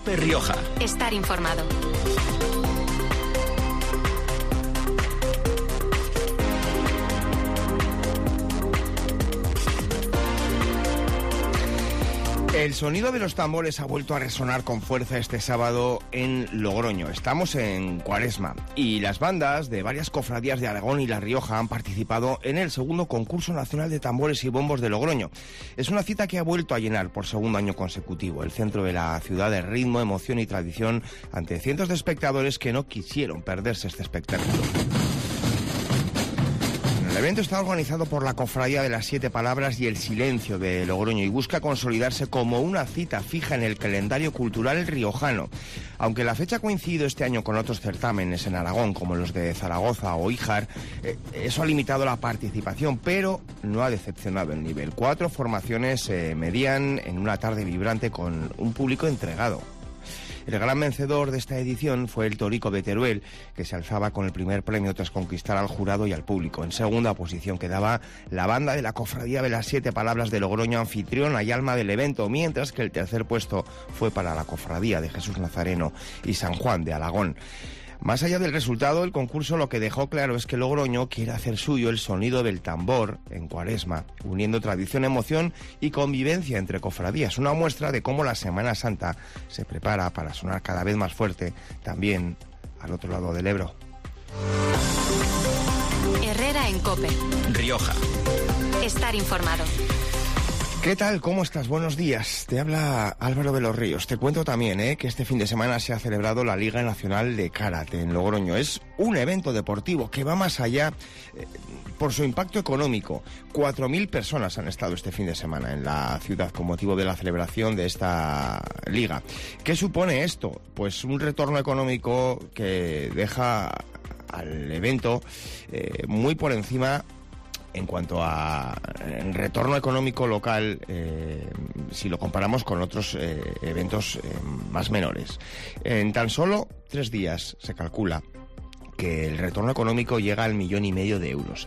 COPE Rioja. Estar informado. El sonido de los tambores ha vuelto a resonar con fuerza este sábado en Logroño. Estamos en Cuaresma y las bandas de varias cofradías de Aragón y La Rioja han participado en el segundo concurso nacional de tambores y bombos de Logroño. Es una cita que ha vuelto a llenar por segundo año consecutivo el centro de la ciudad de ritmo, emoción y tradición ante cientos de espectadores que no quisieron perderse este espectáculo. El evento está organizado por la Cofradía de las Siete Palabras y el Silencio de Logroño y busca consolidarse como una cita fija en el calendario cultural riojano. Aunque la fecha ha coincidido este año con otros certámenes en Aragón, como los de Zaragoza o Híjar, eso ha limitado la participación, pero no ha decepcionado el nivel. 4 formaciones se medían en una tarde vibrante con un público entregado. El gran vencedor de esta edición fue el Torico de Teruel, que se alzaba con el primer premio tras conquistar al jurado y al público. En segunda posición quedaba la banda de la Cofradía de las Siete Palabras de Logroño, anfitriona y alma del evento, mientras que el tercer puesto fue para la Cofradía de Jesús Nazareno y San Juan de Alagón. Más allá del resultado, el concurso lo que dejó claro es que Logroño quiere hacer suyo el sonido del tambor en Cuaresma, uniendo tradición, emoción y convivencia entre cofradías. Una muestra de cómo la Semana Santa se prepara para sonar cada vez más fuerte también al otro lado del Ebro. Herrera en COPE. Rioja. Estar informado. ¿Qué tal? ¿Cómo estás? Buenos días. Te habla Álvaro de los Ríos. Te cuento también que este fin de semana se ha celebrado la Liga Nacional de Karate en Logroño. Es un evento deportivo que va más allá por su impacto económico. 4.000 personas han estado este fin de semana en la ciudad con motivo de la celebración de esta liga. ¿Qué supone esto? Pues un retorno económico que deja al evento muy por encima en cuanto a retorno económico local, si lo comparamos con otros eventos más menores. En tan solo 3 días se calcula que el retorno económico llega al 1,5 millones de euros.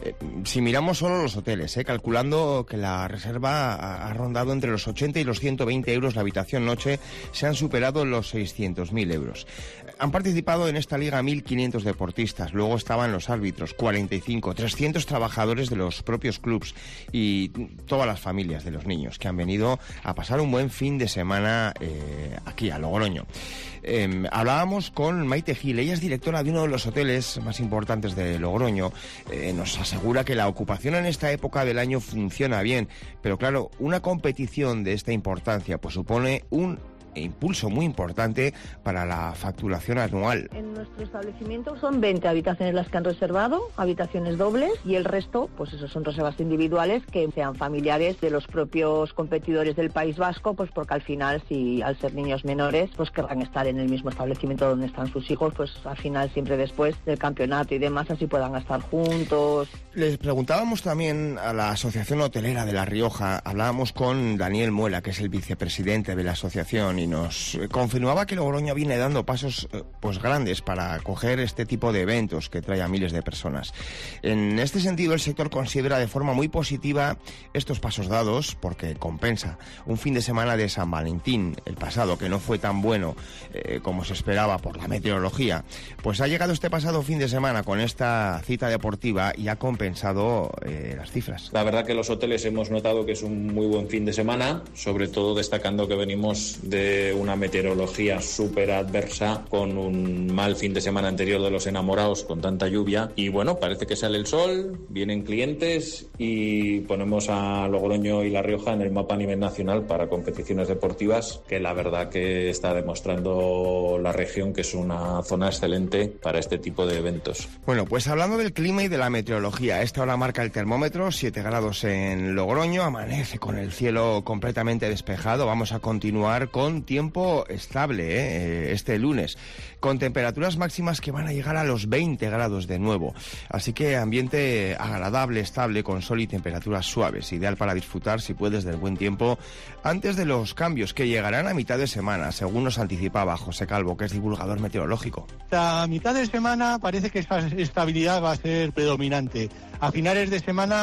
Si miramos solo los hoteles, calculando que la reserva ha rondado entre los 80 y los 120 euros la habitación noche, se han superado los 600.000 euros. Han participado en esta liga 1.500 deportistas, luego estaban los árbitros, 45, 300 trabajadores de los propios clubs y todas las familias de los niños que han venido a pasar un buen fin de semana aquí a Logroño. Hablábamos con Maite Gil, ella es directora de uno de los hoteles más importantes de Logroño. Nos asegura que la ocupación en esta época del año funciona bien, pero claro, una competición de esta importancia pues supone un impulso muy importante para la facturación anual. En nuestro establecimiento son 20 habitaciones las que han reservado, habitaciones dobles, y el resto, pues eso, son reservas individuales que sean familiares de los propios competidores del País Vasco, pues porque al final, si al ser niños menores, pues querrán estar en el mismo establecimiento donde están sus hijos, pues al final siempre después del campeonato y demás, así puedan estar juntos. Les preguntábamos también a la Asociación Hotelera de La Rioja, hablábamos con Daniel Muela, que es el vicepresidente de la asociación, y nos confirmaba que Logroño viene dando pasos pues grandes para acoger este tipo de eventos que trae a miles de personas. En este sentido, el sector considera de forma muy positiva estos pasos dados porque compensa un fin de semana de San Valentín, el pasado, que no fue tan bueno como se esperaba por la meteorología. Pues ha llegado este pasado fin de semana con esta cita deportiva y ha compensado las cifras. La verdad que los hoteles hemos notado que es un muy buen fin de semana, sobre todo destacando que venimos de una meteorología súper adversa con un mal fin de semana anterior de los enamorados con tanta lluvia y bueno, parece que sale el sol, vienen clientes y ponemos a Logroño y La Rioja en el mapa a nivel nacional para competiciones deportivas, que la verdad que está demostrando la región que es una zona excelente para este tipo de eventos. Bueno, pues hablando del clima y de la meteorología, a esta hora marca el termómetro 7 grados en Logroño, amanece con el cielo completamente despejado. Vamos a continuar con tiempo estable este lunes, con temperaturas máximas que van a llegar a los 20 grados de nuevo. Así que ambiente agradable, estable, con sol y temperaturas suaves, ideal para disfrutar, si puedes, del buen tiempo antes de los cambios que llegarán a mitad de semana, según nos anticipaba José Calvo, que es divulgador meteorológico. A mitad de semana parece que esta estabilidad va a ser predominante. A finales de semana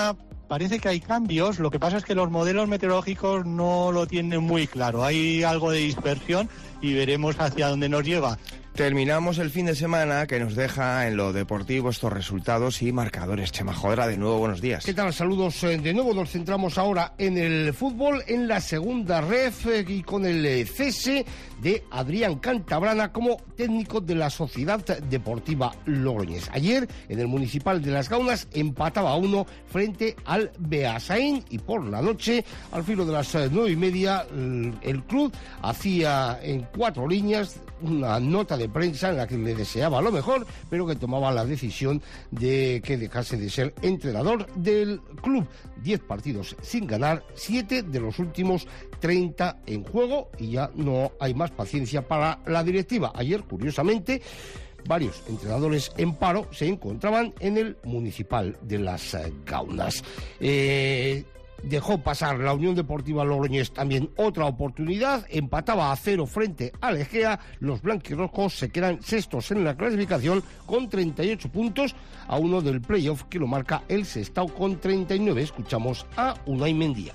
Parece que hay cambios, lo que pasa es que los modelos meteorológicos no lo tienen muy claro. Hay algo de dispersión y veremos hacia dónde nos lleva. Terminamos el fin de semana que nos deja en lo deportivo estos resultados y marcadores. Chema Jodra, de nuevo, buenos días. ¿Qué tal? Saludos de nuevo. Nos centramos ahora en el fútbol, en la segunda ref y con el cese de Adrián Cantabrana como técnico de la Sociedad Deportiva Logroñés. Ayer, en el Municipal de Las Gaunas, empataba 1 frente al Beasaín y por la noche, al filo de las 9:30, el club hacía en 4 líneas una nota de prensa en la que le deseaba lo mejor, pero que tomaba la decisión de que dejase de ser entrenador del club. 10 partidos sin ganar, 7 de los últimos 30 en juego y ya no hay más paciencia para la directiva. Ayer, curiosamente, varios entrenadores en paro se encontraban en el Municipal de Las Gaunas. Dejó pasar la Unión Deportiva Logroñés también otra oportunidad, empataba a 0 frente al Egea. Los blanquirrojos se quedan sextos en la clasificación con 38 puntos, a 1 del playoff que lo marca el Sestao con 39. Escuchamos a Unai Mendía.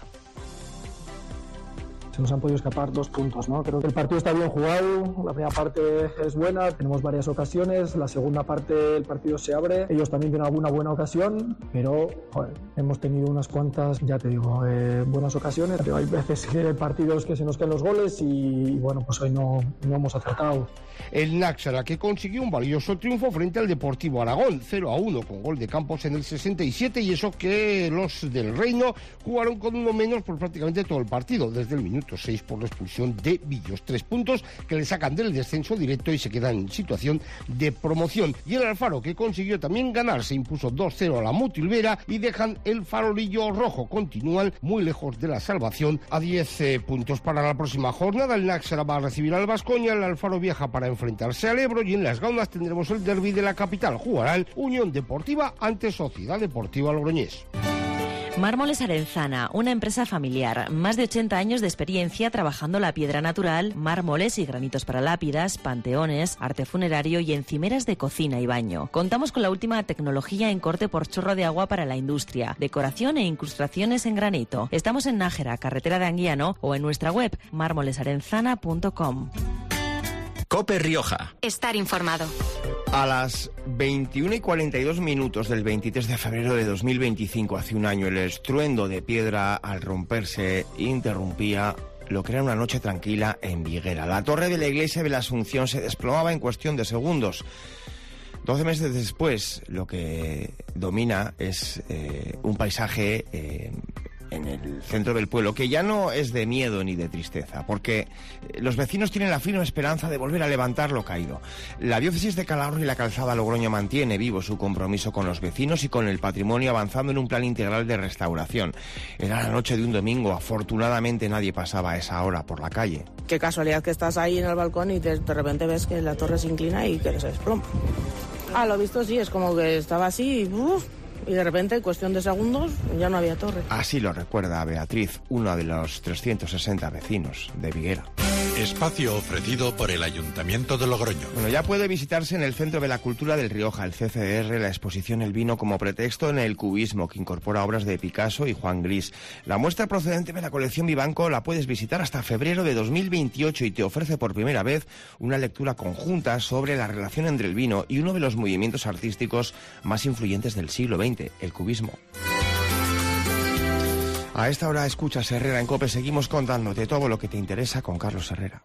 Se nos han podido escapar 2 puntos, ¿no? Creo que el partido está bien jugado, la primera parte es buena, tenemos varias ocasiones, la segunda parte el partido se abre, ellos también tienen alguna buena ocasión, pero hemos tenido unas cuantas, ya te digo, buenas ocasiones, pero hay veces que hay partidos que se nos caen los goles y bueno, pues hoy no hemos acertado. El Náxara, que consiguió un valioso triunfo frente al Deportivo Aragón, 0-1 con gol de Campos en el 67, y eso que los del Reino jugaron con uno menos por prácticamente todo el partido, desde el minuto 6 por la expulsión de Villos. 3 puntos que le sacan del descenso directo y se quedan en situación de promoción. Y el Alfaro, que consiguió también ganar, se impuso 2-0 a la Mutilvera y dejan el farolillo rojo. Continúan muy lejos de la salvación a 10 puntos. Para la próxima jornada, el Náxara va a recibir al Baskonia, el Alfaro viaja para enfrentarse al Ebro y en Las Gaunas tendremos el derbi de la capital. Jugará el Unión Deportiva ante Sociedad Deportiva Logroñés. Mármoles Arenzana, una empresa familiar, más de 80 años de experiencia trabajando la piedra natural, mármoles y granitos para lápidas, panteones, arte funerario y encimeras de cocina y baño. Contamos con la última tecnología en corte por chorro de agua para la industria, decoración e incrustaciones en granito. Estamos en Nájera, carretera de Anguiano, o en nuestra web mármolesarenzana.com. COPE Rioja. Estar informado. A las 21:42 del 23 de febrero de 2025, hace un año, el estruendo de piedra al romperse interrumpía lo que era una noche tranquila en Viguera. La torre de la iglesia de la Asunción se desplomaba en cuestión de segundos. 12 meses después, lo que domina es un paisaje en el centro del pueblo, que ya no es de miedo ni de tristeza, porque los vecinos tienen la firme esperanza de volver a levantar lo caído. La diócesis de Calahorra y la Calzada Logroño mantiene vivo su compromiso con los vecinos y con el patrimonio, avanzando en un plan integral de restauración. Era la noche de un domingo, afortunadamente nadie pasaba a esa hora por la calle. Qué casualidad que estás ahí en el balcón y de repente ves que la torre se inclina y que se desploma. Lo visto sí, es como que estaba así y de repente, en cuestión de segundos, ya no había torre. Así lo recuerda Beatriz, uno de los 360 vecinos de Viguera. Espacio ofrecido por el Ayuntamiento de Logroño. Bueno, ya puede visitarse en el Centro de la Cultura del Rioja, el CCR, la exposición El vino como pretexto en el cubismo, que incorpora obras de Picasso y Juan Gris. La muestra procedente de la colección Vivanco la puedes visitar hasta febrero de 2028 y te ofrece por primera vez una lectura conjunta sobre la relación entre el vino y uno de los movimientos artísticos más influyentes del siglo XX, el cubismo. A esta hora escuchas Herrera en COPE. Seguimos contándote todo lo que te interesa con Carlos Herrera.